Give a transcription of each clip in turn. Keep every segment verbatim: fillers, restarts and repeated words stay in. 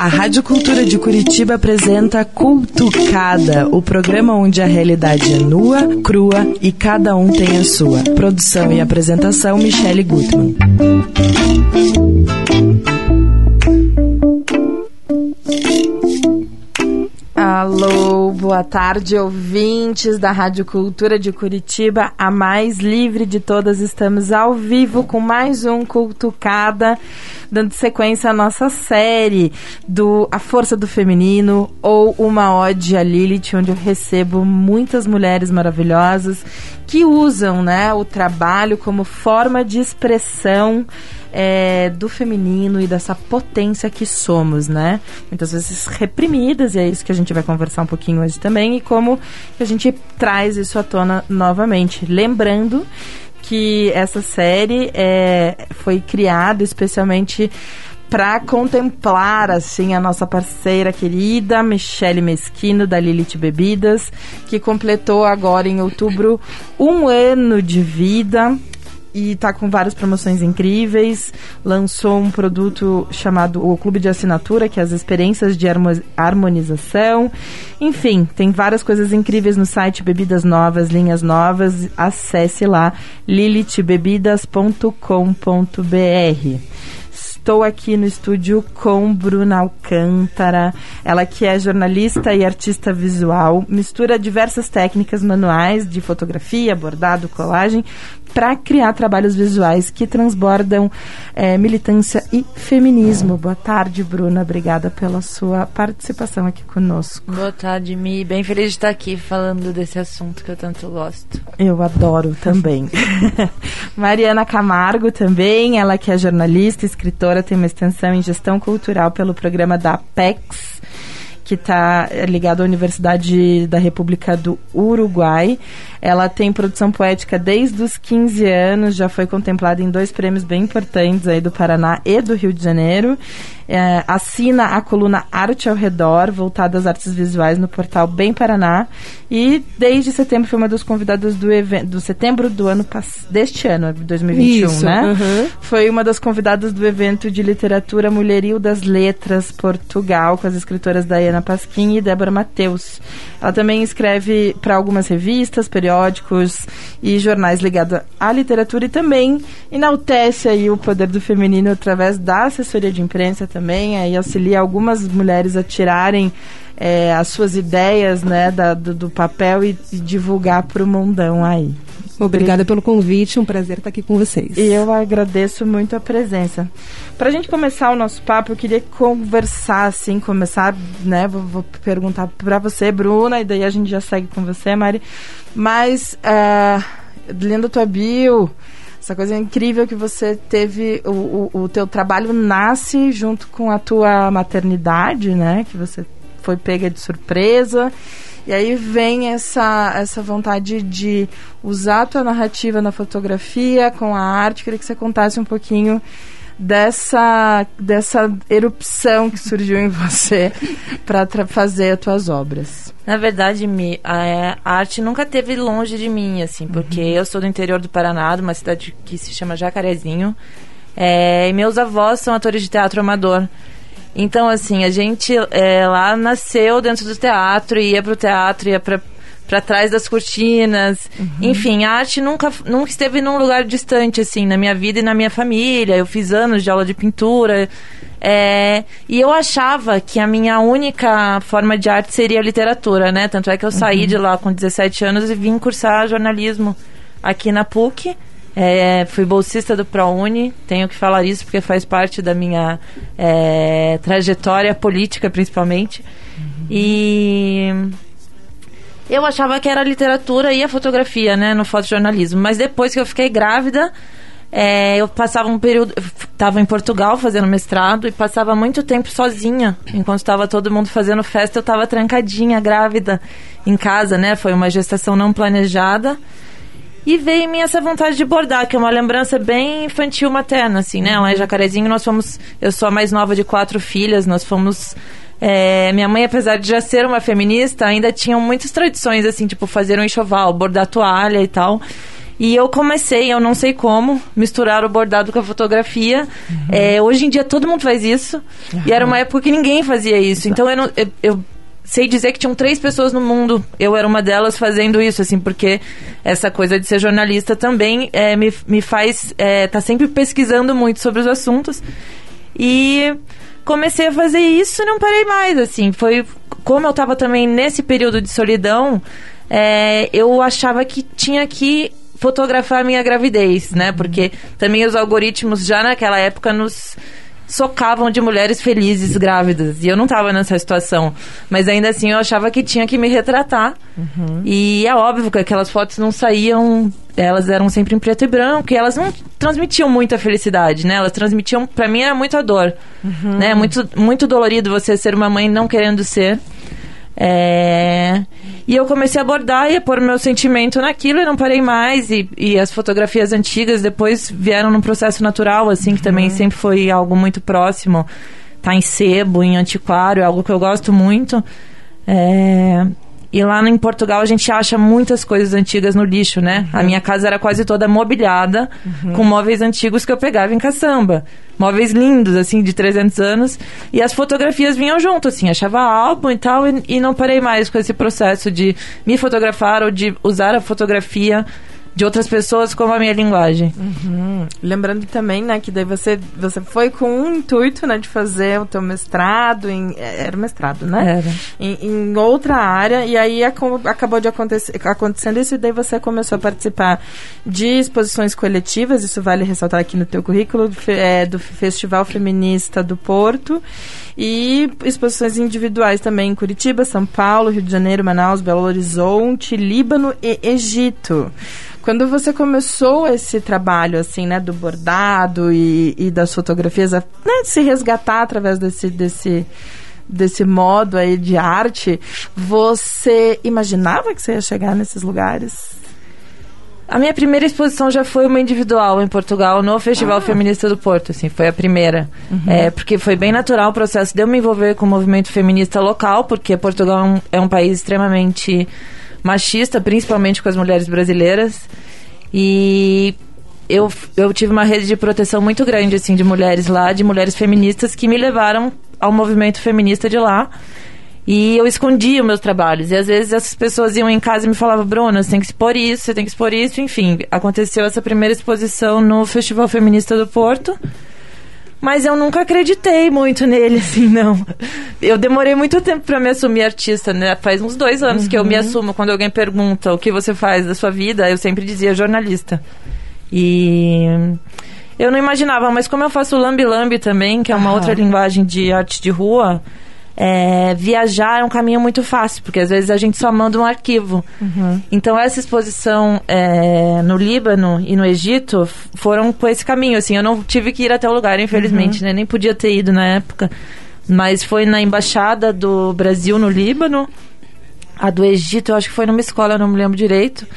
A Rádio Cultura de Curitiba apresenta Cultucada, o programa onde a realidade é nua, crua e cada um tem a sua. Produção e apresentação, Michele Gutmann. Alô, boa tarde, ouvintes da Rádio Cultura de Curitiba, a mais livre de todas. Estamos ao vivo com mais um Cultucada, dando sequência à nossa série do A Força do Feminino, ou Uma Ode a Lilith, onde eu recebo muitas mulheres maravilhosas que usam, né, o trabalho como forma de expressão É, do feminino e dessa potência que somos, né? Muitas vezes reprimidas, e é isso que a gente vai conversar um pouquinho hoje também, e como a gente traz isso à tona novamente. Lembrando que essa série é, foi criada especialmente para contemplar, assim, a nossa parceira querida Michele Meschino, da Lilith Bebidas, que completou agora em outubro um ano de vida e está com várias promoções incríveis. Lançou um produto chamado o Clube de Assinatura, que é as experiências de harmonização. Enfim, tem várias coisas incríveis no site, bebidas novas, linhas novas. Acesse lá, lilith bebidas ponto com ponto b r. Estou aqui no estúdio com Bruna Alcântara, ela que é jornalista e artista visual, mistura diversas técnicas manuais de fotografia, bordado, colagem, para criar trabalhos visuais que transbordam é, militância e feminismo. Boa tarde, Bruna. Obrigada pela sua participação aqui conosco. Boa tarde, Mi. Bem feliz de estar aqui falando desse assunto que eu tanto gosto. Eu adoro também. Mariana Camargo também, ela que é jornalista, escritora, tem uma extensão em gestão cultural pelo programa da Apex, que está ligado à Universidade da República do Uruguai. Ela tem produção poética desde os quinze anos, já foi contemplada em dois prêmios bem importantes aí do Paraná e do Rio de Janeiro. É, assina a coluna Arte ao Redor, voltada às artes visuais, no portal Bem Paraná. E desde setembro foi uma das convidadas do evento, do setembro do ano deste ano, dois mil e vinte e um, Isso, né? Uhum. Foi uma das convidadas do evento de literatura Mulherio das Letras Portugal, com as escritoras Diana Pasquim e Débora Mateus. Ela também escreve para algumas revistas, periódicos e jornais ligados à literatura, e também enaltece aí o poder do feminino através da assessoria de imprensa também, aí auxilia algumas mulheres a tirarem é, as suas ideias, né, da, do, do papel e, e divulgar para o mundão aí. Obrigada pelo convite, um prazer estar aqui com vocês. E eu agradeço muito a presença. Para a gente começar o nosso papo, eu queria conversar, assim, começar, né, vou, vou perguntar para você, Bruna, e daí a gente já segue com você, Mari, mas, uh, lendo a tua bio, essa coisa incrível que você teve, o, o, o teu trabalho nasce junto com a tua maternidade, né, que você foi pega de surpresa. E aí vem essa, essa vontade de usar a tua narrativa na fotografia, com a arte. Queria que você contasse um pouquinho dessa, dessa erupção que surgiu em você para fazer as tuas obras. Na verdade, Mi, a, a arte nunca esteve longe de mim, assim, porque uhum. eu sou do interior do Paraná, de uma cidade que se chama Jacarezinho, é, e meus avós são atores de teatro amador. Então, assim, a gente é, lá nasceu dentro do teatro, ia pro teatro, ia pra, pra trás das cortinas. Uhum. Enfim, a arte nunca, nunca esteve num lugar distante, assim, na minha vida e na minha família. Eu fiz anos de aula de pintura. É, e eu achava que a minha única forma de arte seria a literatura, né? Tanto é que eu saí uhum. de lá com dezessete anos e vim cursar jornalismo aqui na P U C. É, fui bolsista do ProUni, tenho que falar isso porque faz parte da minha é, trajetória política, principalmente. Uhum. E eu achava que era a literatura e a fotografia, né, no fotojornalismo. Mas depois que eu fiquei grávida, é, eu passava um período... Estava em Portugal fazendo mestrado e passava muito tempo sozinha. Enquanto estava todo mundo fazendo festa, eu estava trancadinha, grávida, em casa, né? Foi uma gestação não planejada. E veio em mim essa vontade de bordar, que é uma lembrança bem infantil materna, assim, né? Lá em Jacarezinho nós fomos... Eu sou a mais nova de quatro filhas, nós fomos... É, minha mãe, apesar de já ser uma feminista, ainda tinham muitas tradições, assim, tipo fazer um enxoval, bordar toalha e tal. E eu comecei, eu não sei como, misturar o bordado com a fotografia. Uhum. É, hoje em dia todo mundo faz isso. Uhum. E era uma época que ninguém fazia isso. Então eu, não, eu, eu sei dizer que tinham três pessoas no mundo. Eu era uma delas fazendo isso, assim, porque essa coisa de ser jornalista também é, me, me faz é, tá sempre pesquisando muito sobre os assuntos. E comecei a fazer isso e não parei mais, assim. Foi como eu estava também nesse período de solidão, é, eu achava que tinha que fotografar a minha gravidez, né? Porque também os algoritmos já naquela época nos socavam de mulheres felizes grávidas. E eu não estava nessa situação. Mas ainda assim eu achava que tinha que me retratar. Uhum. E é óbvio que aquelas fotos não saíam... Elas eram sempre em preto e branco. E elas não transmitiam muita felicidade, né? Elas transmitiam... Pra mim era muita dor. Uhum. Né? Muito, muito dolorido você ser uma mãe não querendo ser. É... E eu comecei a abordar e a pôr o meu sentimento naquilo e não parei mais. E, e as fotografias antigas depois vieram num processo natural, assim, que uhum. também sempre foi algo muito próximo. Tá em sebo, em antiquário, é algo que eu gosto muito. É... E lá em Portugal a gente acha muitas coisas antigas no lixo, né? Uhum. A minha casa era quase toda mobiliada, uhum. com móveis antigos que eu pegava em caçamba. Móveis lindos, assim, de trezentos anos. E as fotografias vinham junto, assim. Achava álbum e tal, e, e não parei mais com esse processo de me fotografar ou de usar a fotografia de outras pessoas como a minha linguagem. Uhum. Lembrando também, né, que daí você, você foi com um intuito, né, de fazer o teu mestrado em... Era mestrado, né? Era. Em, em outra área, e aí ac- acabou de acontecer, acontecendo isso, e daí você começou a participar de exposições coletivas, isso vale ressaltar aqui no teu currículo, do, é, do Festival Feminista do Porto, e exposições individuais também em Curitiba, São Paulo, Rio de Janeiro, Manaus, Belo Horizonte, Líbano e Egito. Quando você começou esse trabalho, assim, né, do bordado e, e das fotografias, né, de se resgatar através desse, desse, desse modo aí de arte, você imaginava que você ia chegar nesses lugares? A minha primeira exposição já foi uma individual em Portugal, no Festival ah. Feminista do Porto, assim, foi a primeira. Uhum. É, porque foi bem natural o processo de eu me envolver com o movimento feminista local, porque Portugal é um, é um país extremamente machista, principalmente com as mulheres brasileiras. E eu, eu tive uma rede de proteção muito grande, assim, de mulheres lá, de mulheres feministas que me levaram ao movimento feminista de lá. E eu escondia os meus trabalhos. E às vezes essas pessoas iam em casa e me falavam: Bruna, você tem que expor isso, você tem que expor isso. Enfim, aconteceu essa primeira exposição no Festival Feminista do Porto. Mas eu nunca acreditei muito nele, assim, não. Eu demorei muito tempo pra me assumir artista, né? Faz uns dois anos uhum. que eu me assumo. Quando alguém pergunta o que você faz da sua vida, eu sempre dizia jornalista. E eu não imaginava, mas como eu faço lambe-lambe também, que é uma ah. outra linguagem de arte de rua... É, viajar é um caminho muito fácil, porque às vezes a gente só manda um arquivo. Uhum. Então essa exposição é, no Líbano e no Egito foram com esse caminho, assim. Eu não tive que ir até o lugar, infelizmente, uhum. né? Nem podia ter ido na época, mas foi na embaixada do Brasil no Líbano. A do Egito eu acho que foi numa escola, eu não me lembro direito.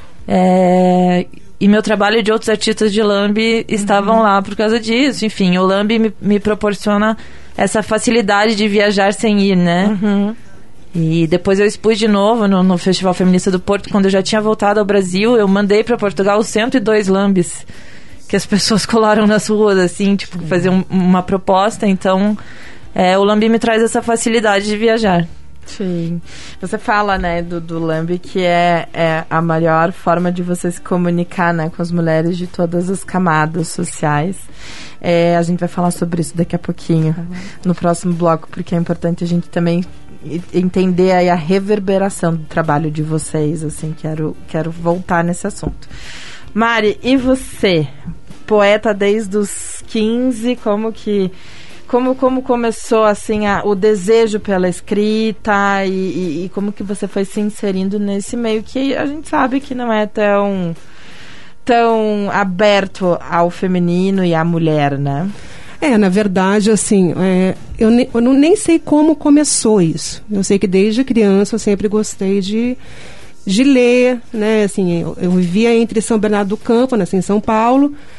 É, e meu trabalho e de outros artistas de lambe estavam uhum. lá por causa disso. Enfim, o lambe me, me proporciona essa facilidade de viajar sem ir, né? Uhum. E depois eu expus de novo no, no Festival Feminista do Porto. Quando eu já tinha voltado ao Brasil, eu mandei para Portugal cento e dois lambes que as pessoas colaram nas ruas, assim, tipo, uhum. fazer um, uma proposta. Então, é, o lambe me traz essa facilidade de viajar. Sim. Você fala, né, do, do lambe, que é, é a maior forma de você se comunicar, né, com as mulheres de todas as camadas sociais. É, a gente vai falar sobre isso daqui a pouquinho, uhum. no próximo bloco, porque é importante a gente também entender aí a reverberação do trabalho de vocês, assim, quero, quero voltar nesse assunto. Mari, e você? Poeta desde os quinze, como que... Como, como começou, assim, a, o desejo pela escrita e, e, e como que você foi se inserindo nesse meio que a gente sabe que não é tão, tão aberto ao feminino e à mulher, né? É, na verdade, assim, é, eu, ne, eu não, nem sei como começou isso. Eu sei que desde criança eu sempre gostei de, de ler, né? Assim, eu, eu vivia entre São Bernardo do Campo, né, assim, em São Paulo.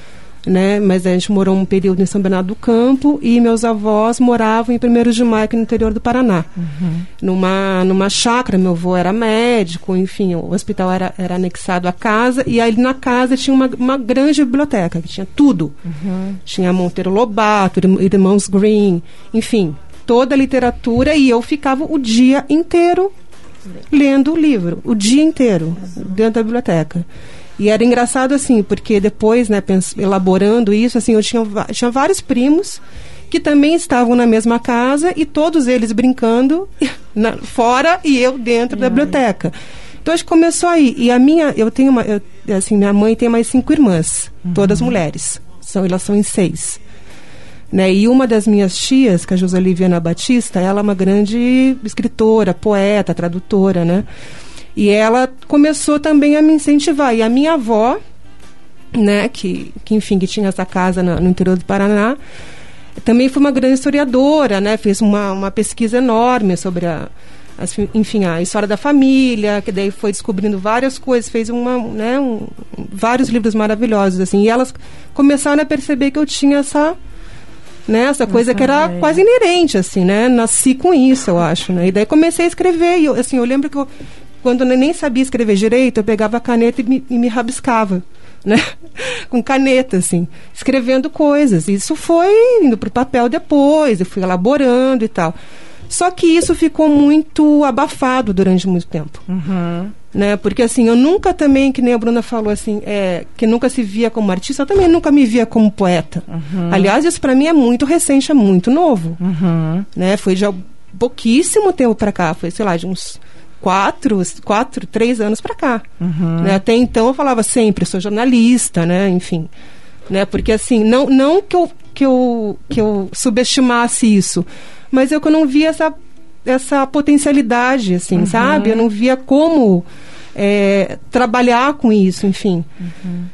né? Mas a gente morou um período em São Bernardo do Campo e meus avós moravam em Primeiro de Maio, no interior do Paraná. Uhum. Numa, numa chácara, meu avô era médico, enfim, o hospital era, era anexado à casa, e aí na casa tinha uma, uma grande biblioteca, que tinha tudo. Uhum. Tinha Monteiro Lobato, Irmãos Green, enfim, toda a literatura, e eu ficava o dia inteiro lendo o livro, o dia inteiro, uhum. dentro da biblioteca. E era engraçado, assim, porque depois, né, pens- elaborando isso, assim, eu tinha, tinha vários primos que também estavam na mesma casa e todos eles brincando na, fora e eu dentro da biblioteca. Então, acho que começou aí. E a minha, eu tenho uma, eu, assim, minha mãe tem mais cinco irmãs, uhum. todas mulheres. São, elas são em seis. Né? E uma das minhas tias, que é a Joseliviana Batista, ela é uma grande escritora, poeta, tradutora, né? E ela começou também a me incentivar. E a minha avó, né, que, que enfim, que tinha essa casa na, no interior do Paraná, também foi uma grande historiadora, né? Fez uma, uma pesquisa enorme sobre a, as, enfim, a história da família, que daí foi descobrindo várias coisas, fez uma, né, um, vários livros maravilhosos, assim. E elas começaram a perceber que eu tinha essa... Né, essa coisa que era quase inerente, assim, né? Nasci com isso, eu acho, né? E daí comecei a escrever. E eu, assim, eu lembro que eu, quando eu nem sabia escrever direito, eu pegava a caneta e me, e me rabiscava, né? Com caneta, assim, escrevendo coisas. Isso foi indo para o papel depois, eu fui elaborando e tal. Só que isso ficou muito abafado durante muito tempo. Uhum. Né? Porque, assim, eu nunca também, que nem a Bruna falou, assim, é, que nunca se via como artista, eu também nunca me via como poeta. Uhum. Aliás, isso para mim é muito recente, é muito novo. Uhum. Né? Foi de pouquíssimo tempo para cá, foi, sei lá, de uns quatro, quatro três anos para cá. Uhum. Né? Até então eu falava sempre, eu sou jornalista, né? Enfim. Né? Porque, assim, não, não que, eu, que, eu, que eu subestimasse isso, mas eu que eu não via essa... essa potencialidade, assim, uhum. sabe? Eu não via como é, trabalhar com isso, enfim. Uhum.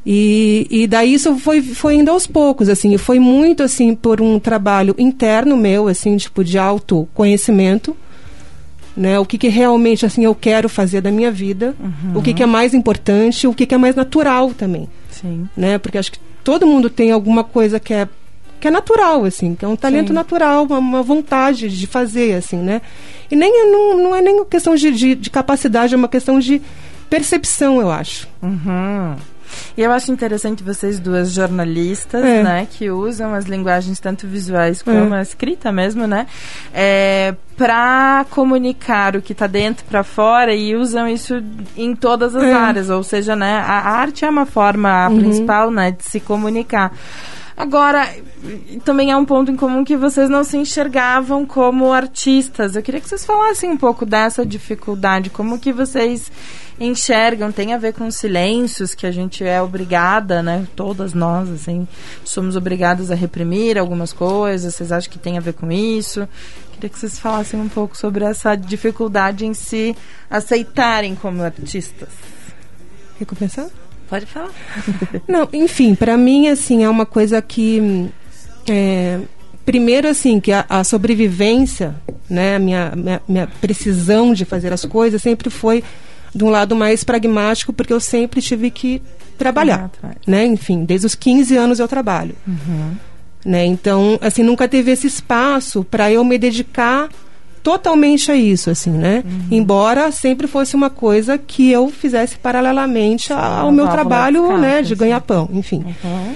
E, e daí isso foi, foi indo aos poucos, assim, e foi muito, assim, por um trabalho interno meu, assim, tipo, de autoconhecimento, né? O que que realmente, assim, eu quero fazer da minha vida, uhum. o que que é mais importante, o que que é mais natural também. Sim. Né? Porque acho que todo mundo tem alguma coisa que é que é natural, assim, que é um talento Sim. natural, uma, uma vontade de fazer, assim, né? E nem, não, não é nem uma questão de, de, de capacidade, é uma questão de percepção, eu acho. Uhum. E eu acho interessante vocês duas jornalistas, é. né, que usam as linguagens tanto visuais como é. a escrita mesmo, né, é, para comunicar o que está dentro para fora e usam isso em todas as é. áreas, ou seja, né, a arte é uma forma uhum. principal, né, de se comunicar. Agora, também é um ponto em comum que vocês não se enxergavam como artistas. Eu queria que vocês falassem um pouco dessa dificuldade. Como que vocês enxergam? Tem a ver com silêncios que a gente é obrigada, né? Todas nós, assim, somos obrigadas a reprimir algumas coisas. Vocês acham que tem a ver com isso? Queria que vocês falassem um pouco sobre essa dificuldade em se aceitarem como artistas. Quer começar? Pode falar. Não, enfim, para mim, assim, é uma coisa que... É, primeiro, assim, que a, a sobrevivência, né, a minha, minha, minha precisão de fazer as coisas sempre foi de um lado mais pragmático, porque eu sempre tive que trabalhar, ah, né? Enfim, desde os quinze anos eu trabalho. Uhum. Né? Então, assim, nunca teve esse espaço para eu me dedicar totalmente a isso, assim, né? Uhum. Embora sempre fosse uma coisa que eu fizesse paralelamente ao meu trabalho, né, de ganhar pão, enfim. Uhum.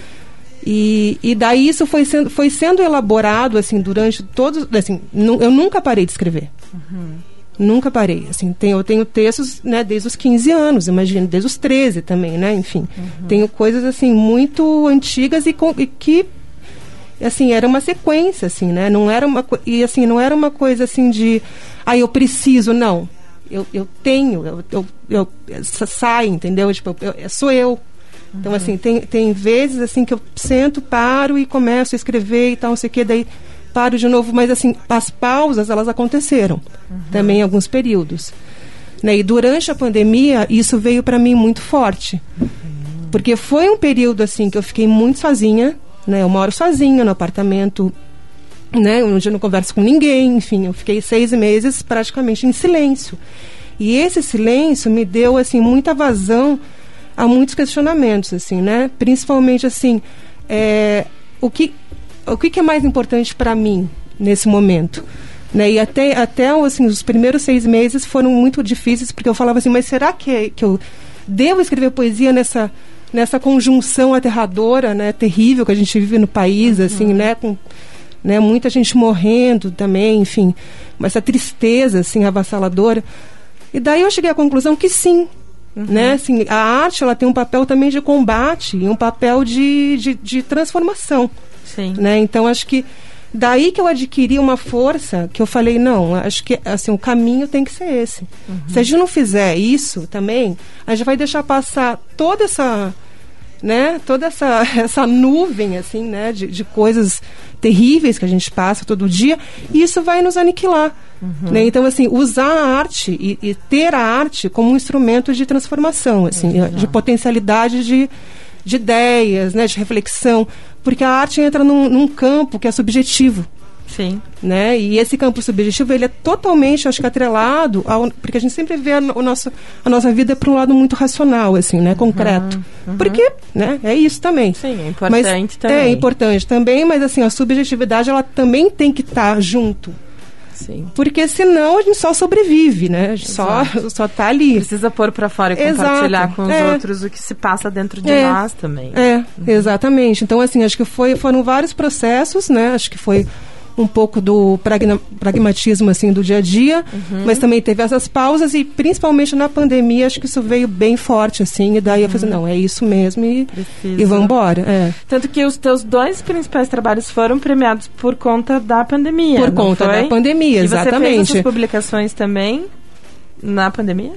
E, e daí isso foi sendo, foi sendo elaborado, assim, durante todos... Assim, nu, eu nunca parei de escrever. Uhum. Nunca parei. Assim, tenho, eu tenho textos, né, desde os quinze anos, imagino, desde os treze também, né? Enfim, uhum. tenho coisas, assim, muito antigas e, com, e que... assim, era uma sequência, assim, né? Não era uma, e, assim, não era uma coisa, assim, de... Ah, eu preciso, não. Eu, eu tenho, eu, eu, eu, eu sai, entendeu? Tipo, eu, eu, sou eu. Então, uhum. assim, tem, tem vezes, assim, que eu sento, paro e começo a escrever e tal, não sei o que, daí paro de novo. Mas, assim, as pausas, elas aconteceram uhum. também em alguns períodos. Né? E durante a pandemia, isso veio para mim muito forte. Uhum. Porque foi um período, assim, que eu fiquei muito sozinha, né? Eu moro sozinha no apartamento, né? Onde eu não converso com ninguém, enfim, eu fiquei seis meses praticamente em silêncio. E esse silêncio me deu, assim, muita vazão há muitos questionamentos, assim, né? Principalmente, assim, é, o, que, o que é mais importante para mim nesse momento? Né? E até, até assim, os primeiros seis meses foram muito difíceis, porque eu falava assim, mas será que, que eu devo escrever poesia nessa, nessa conjunção aterradora, né, terrível que a gente vive no país, uhum. assim, né, com né, muita gente morrendo também, enfim, essa tristeza assim, avassaladora. E daí eu cheguei à conclusão que sim, uhum. né, assim, a arte ela tem um papel também de combate e um papel de, de, de transformação. Sim. Né? Então acho que daí que eu adquiri uma força que eu falei, não, acho que assim, o caminho tem que ser esse. Uhum. Se a gente não fizer isso também, a gente vai deixar passar toda essa, né, toda essa, essa nuvem assim, né, de, de coisas terríveis que a gente passa todo dia, e isso vai nos aniquilar. Uhum. Né? Então, assim, usar a arte e, e ter a arte como um instrumento de transformação, assim, uhum. de potencialidade de, de ideias, né, de reflexão, porque a arte entra num, num campo que é subjetivo. Sim. Né? E esse campo subjetivo, ele é totalmente, acho que, atrelado ao, porque a gente sempre vê a, o nosso, a nossa vida por um lado muito racional, assim, né? Concreto. Uhum, uhum. Porque, né? É isso também. Sim, é importante mas, também. É importante também, mas assim, a subjetividade, ela também tem que estar tá junto. Sim. Porque senão a gente só sobrevive, né? A gente só, só tá ali. Precisa pôr para fora e Exato. compartilhar com os é. outros o que se passa dentro de é. nós também. É, uhum. exatamente. Então, assim, acho que foi, foram vários processos, né? Acho que foi um pouco do pragna, pragmatismo, assim, do dia a dia, uhum. mas também teve essas pausas e, principalmente na pandemia, acho que isso veio bem forte, assim, e daí uhum. eu falei, não, é isso mesmo e, e vamos embora. É. Tanto que os teus dois principais trabalhos foram premiados por conta da pandemia, Por conta foi? da pandemia, exatamente. E você fez essas publicações também na pandemia?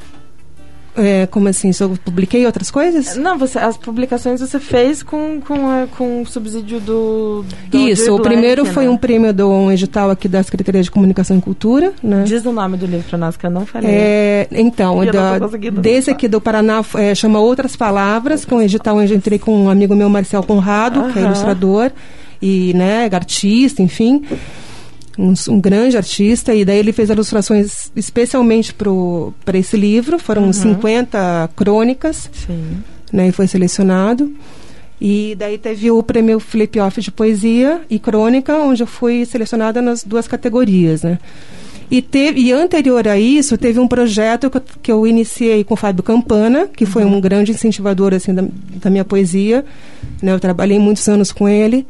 É, como assim? Se eu publiquei outras coisas? Não, você, as publicações você fez com, com, a, com o subsídio do... do Isso, o Blanc, primeiro né? foi um prêmio de um edital aqui da Secretaria de Comunicação e Cultura. Né? Diz o nome do livro para nós, que eu não falei. É, então, da, desse aqui do Paraná é, chama Outras Palavras, que é um edital onde eu entrei com um amigo meu, Marcel Conrado, uh-huh. que é ilustrador e né, artista, enfim... Um, um grande artista, e daí ele fez ilustrações especialmente para esse livro, foram uhum. cinquenta crônicas. Sim. Né, e foi selecionado. E daí teve o prêmio Flip-Off de Poesia e Crônica, onde eu fui selecionada nas duas categorias. Né? E, teve, e anterior a isso, teve um projeto que eu, que eu iniciei com o Fábio Campana, que foi um grande incentivador assim, da, da minha poesia. Né? Eu trabalhei muitos anos com ele.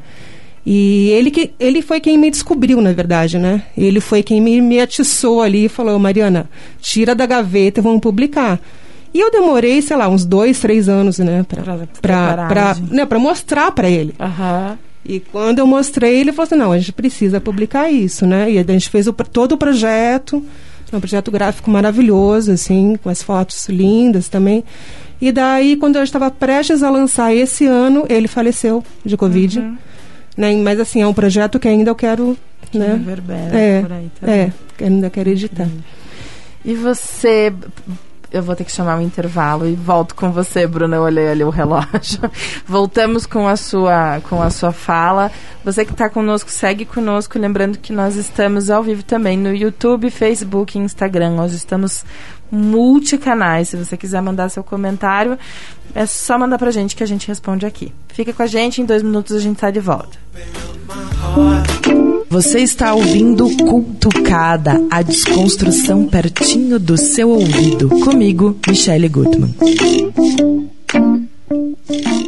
E ele, que, ele foi quem me descobriu, na verdade, né? Ele foi quem me, me atiçou ali e falou, Mariana, tira da gaveta e vamos publicar. E eu demorei, sei lá, uns dois, três anos, né? Pra, pra, pra, pra, né, pra mostrar pra ele. Uhum. E quando eu mostrei, ele falou assim, não, a gente precisa publicar isso, né? E a gente fez o, todo o projeto, um projeto gráfico maravilhoso, assim, com as fotos lindas também. E daí, quando eu estava prestes a lançar esse ano, ele faleceu de Covid. Uhum. Né? Mas assim, é um projeto que ainda eu quero, que né? Reverbera é, por aí também. É, que ainda quero editar. E você, eu vou ter que chamar um intervalo e volto com você, Bruna. Eu olhei ali o relógio. Voltamos com a sua, com a sua fala. Você que está conosco, segue conosco, lembrando que nós estamos ao vivo também no YouTube, Facebook e Instagram. Nós estamos multicanais. Se você quiser mandar seu comentário, é só mandar pra gente que a gente responde aqui. Fica com a gente, em dois minutos a gente tá de volta. Você está ouvindo Cultucada, a desconstrução pertinho do seu ouvido. Comigo, Michele Gutmann.